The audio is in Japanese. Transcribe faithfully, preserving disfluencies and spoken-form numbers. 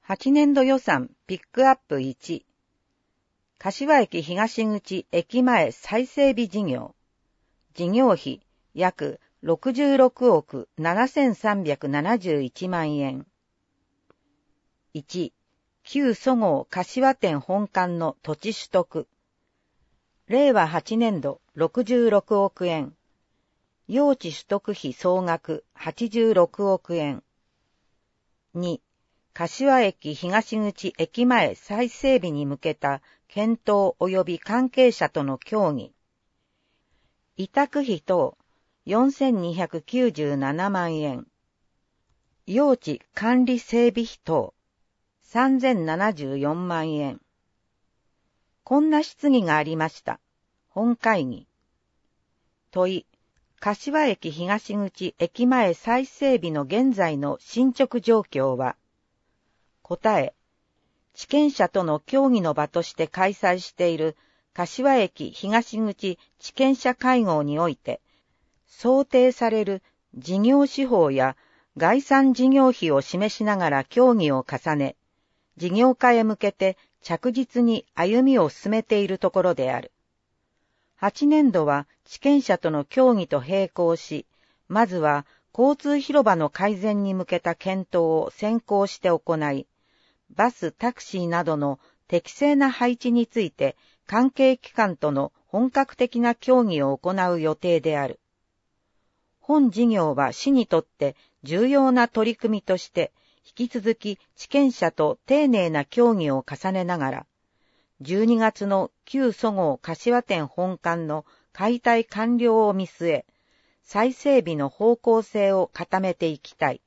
はちねんど予算ピックアップいち、柏駅東口駅前再整備事業。事業費約ろくじゅうろくおくななせんさんびゃくななじゅういちまんえん。いち、旧そごう柏店本館の土地取得。れいわはちねんどろくじゅうろくおくえん。用地取得費総額はちじゅうろくおくえん。に、柏駅東口駅前再整備に向けた検討及び関係者との協議。委託費等よんせんにひゃくきゅうじゅうななまんえん。用地管理整備費等さんぜんななじゅうよんまんえん。こんな質疑がありました。本会議。問い、柏駅東口駅前再整備の現在の進捗状況は。答え、地権者との協議の場として開催している柏駅東口地権者会合において、想定される事業手法や概算事業費を示しながら協議を重ね、事業化へ向けて着実に歩みを進めているところである。はちねんどは地権者との協議と並行し、まずは交通広場の改善に向けた検討を先行して行い、バス、タクシーなどの適正な配置について関係機関との本格的な協議を行う予定である。本事業は市にとって重要な取り組みとして、引き続き地権者と丁寧な協議を重ねながら、じゅうにがつの旧そごう柏店本館の解体完了を見据え、再整備の方向性を固めていきたい。